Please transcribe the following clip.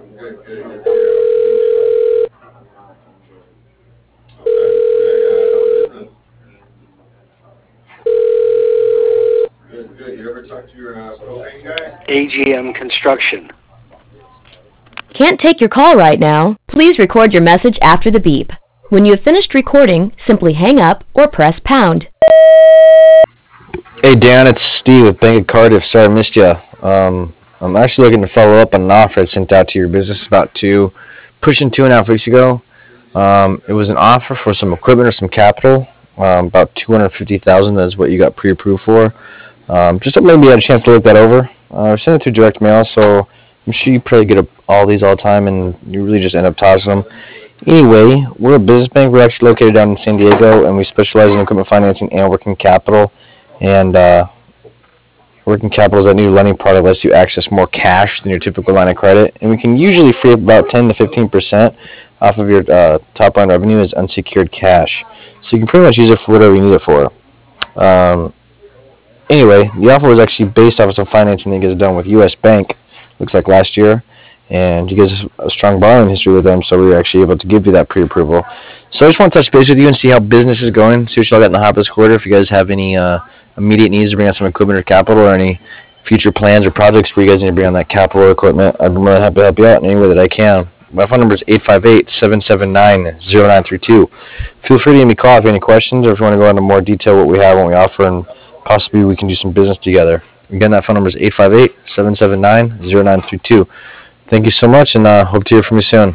I'm good, good, good to hear. How's the beach life? Okay, okay. How's business? Good, good. You ever talk to your propane guy? AGM Construction. Can't take your call right now. Please record your message after the beep. When you have finished recording, simply hang up or press pound. Hey Dan, it's Steve with Bank of Cardiff. Sorry I missed you. I'm actually looking to follow up on an offer I sent out to your business about pushing 2.5 weeks ago. It was an offer for some equipment or some capital, about 250,000. That's what you got pre-approved for. Just maybe you had a chance to look that over. I sent it through direct mail, so I'm sure you probably get all these all the time, and you really just end up tossing them. Anyway, we're a business bank. We're actually located down in San Diego, and we specialize in equipment financing and working capital. And working capital is that new lending product that lets you access more cash than your typical line of credit, and we can usually free up about 10 to 15% off of your top line revenue as unsecured cash. So you can pretty much use it for whatever you need it for. Um, anyway, the offer was actually based off of some financing that gets done with U.S. Bank, looks like last year, and you guys have a strong borrowing history with them, so we were actually able to give you that pre-approval. So I just want to touch base with you and see how business is going, see what y'all got in the hop this quarter, if you guys have any immediate needs to bring on some equipment or capital, or any future plans or projects where you guys need to bring on that capital or equipment. I'd be more than happy to help you out in any way that I can. My phone number is 858-779-0932. Feel free to give me a call if you have any questions, or if you want to go into more detail what we have, what we offer, and possibly we can do some business together. Again, that phone number is 858-779-0932. Thank you so much, and hope to hear from you soon.